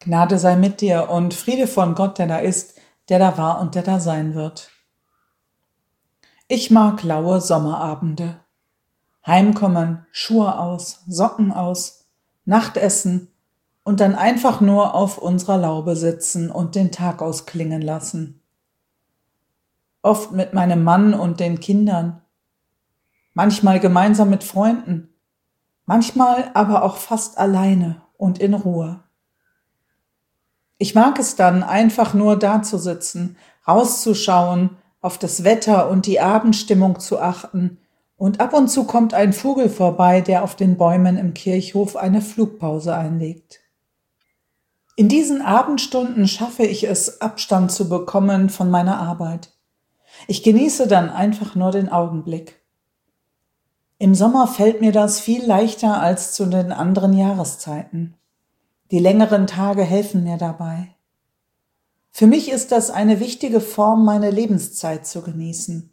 Gnade sei mit dir und Friede von Gott, der da ist, der da war und der da sein wird. Ich mag laue Sommerabende. Heimkommen, Schuhe aus, Socken aus, Nachtessen und dann einfach nur auf unserer Laube sitzen und den Tag ausklingen lassen. Oft mit meinem Mann und den Kindern, manchmal gemeinsam mit Freunden, manchmal aber auch fast alleine und in Ruhe. Ich mag es dann, einfach nur dazusitzen, rauszuschauen, auf das Wetter und die Abendstimmung zu achten, und ab und zu kommt ein Vogel vorbei, der auf den Bäumen im Kirchhof eine Flugpause einlegt. In diesen Abendstunden schaffe ich es, Abstand zu bekommen von meiner Arbeit. Ich genieße dann einfach nur den Augenblick. Im Sommer fällt mir das viel leichter als zu den anderen Jahreszeiten. Die längeren Tage helfen mir dabei. Für mich ist das eine wichtige Form, meine Lebenszeit zu genießen.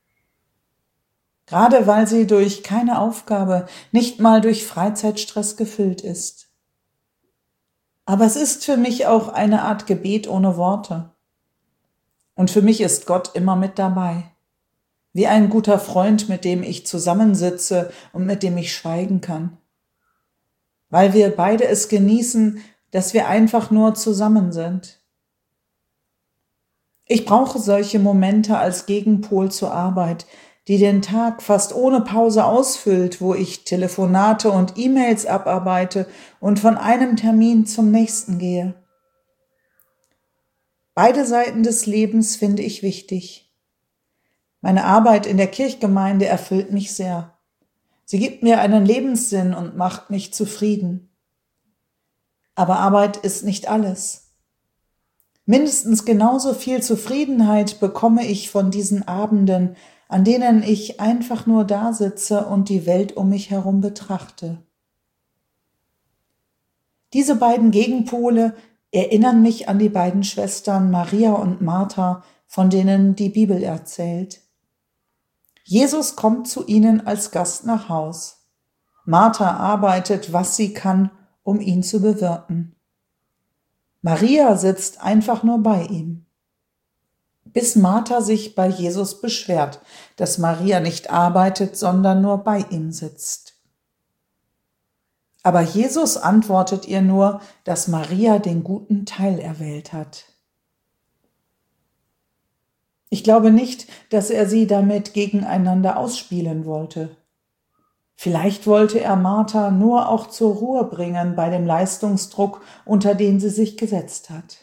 Gerade weil sie durch keine Aufgabe, nicht mal durch Freizeitstress gefüllt ist. Aber es ist für mich auch eine Art Gebet ohne Worte. Und für mich ist Gott immer mit dabei. Wie ein guter Freund, mit dem ich zusammensitze und mit dem ich schweigen kann. Weil wir beide es genießen, dass wir einfach nur zusammen sind. Ich brauche solche Momente als Gegenpol zur Arbeit, die den Tag fast ohne Pause ausfüllt, wo ich Telefonate und E-Mails abarbeite und von einem Termin zum nächsten gehe. Beide Seiten des Lebens finde ich wichtig. Meine Arbeit in der Kirchgemeinde erfüllt mich sehr. Sie gibt mir einen Lebenssinn und macht mich zufrieden. Aber Arbeit ist nicht alles. Mindestens genauso viel Zufriedenheit bekomme ich von diesen Abenden, an denen ich einfach nur da sitze und die Welt um mich herum betrachte. Diese beiden Gegenpole erinnern mich an die beiden Schwestern Maria und Martha, von denen die Bibel erzählt. Jesus kommt zu ihnen als Gast nach Haus. Martha arbeitet, was sie kann, um ihn zu bewirten. Maria sitzt einfach nur bei ihm. Bis Martha sich bei Jesus beschwert, dass Maria nicht arbeitet, sondern nur bei ihm sitzt. Aber Jesus antwortet ihr nur, dass Maria den guten Teil erwählt hat. Ich glaube nicht, dass er sie damit gegeneinander ausspielen wollte. Vielleicht wollte er Martha nur auch zur Ruhe bringen bei dem Leistungsdruck, unter den sie sich gesetzt hat.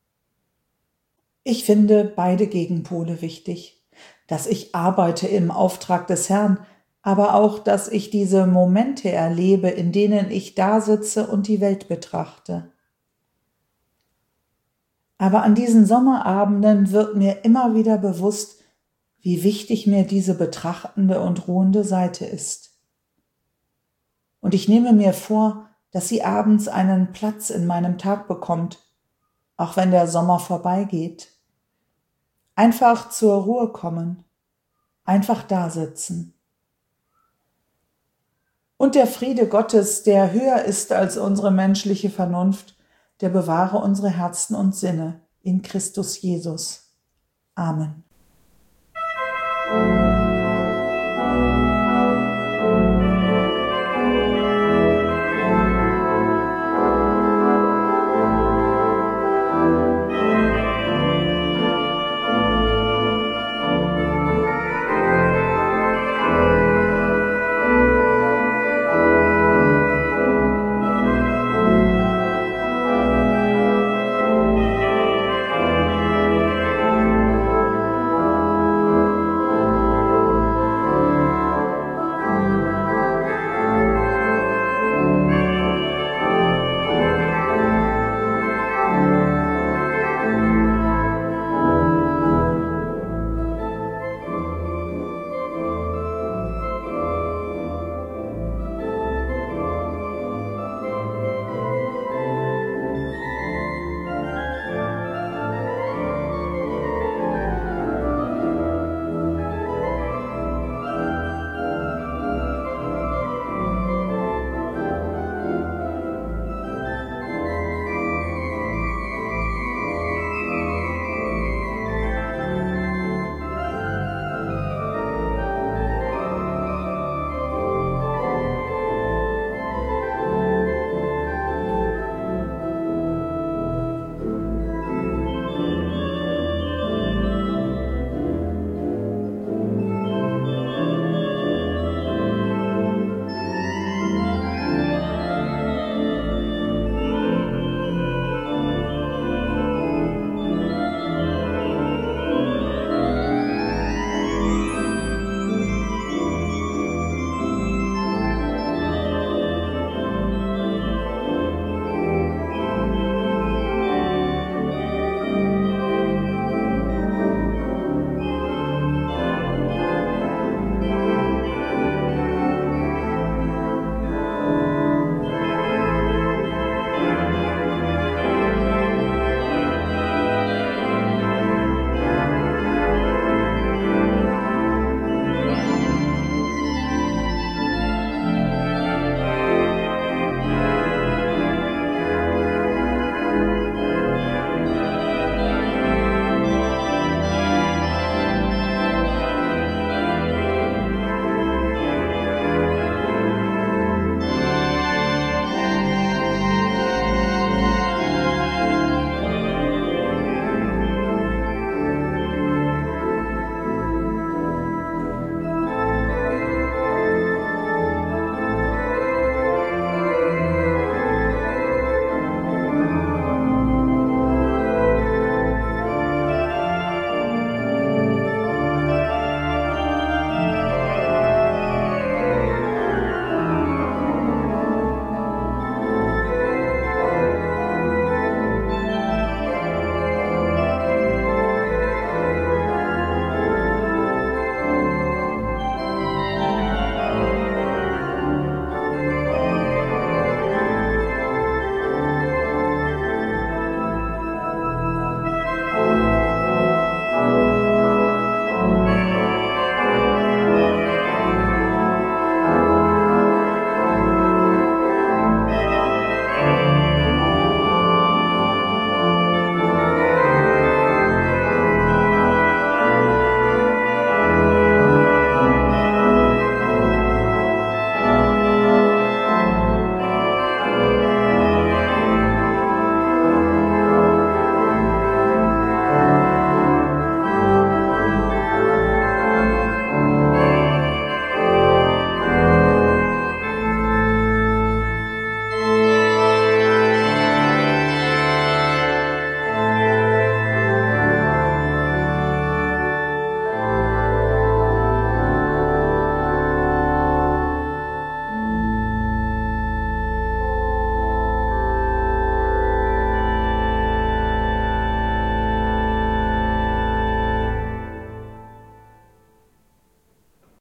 Ich finde beide Gegenpole wichtig, dass ich arbeite im Auftrag des Herrn, aber auch, dass ich diese Momente erlebe, in denen ich da sitze und die Welt betrachte. Aber an diesen Sommerabenden wird mir immer wieder bewusst, wie wichtig mir diese betrachtende und ruhende Seite ist. Und ich nehme mir vor, dass sie abends einen Platz in meinem Tag bekommt, auch wenn der Sommer vorbeigeht. Einfach zur Ruhe kommen, einfach da sitzen. Und der Friede Gottes, der höher ist als unsere menschliche Vernunft, der bewahre unsere Herzen und Sinne in Christus Jesus. Amen.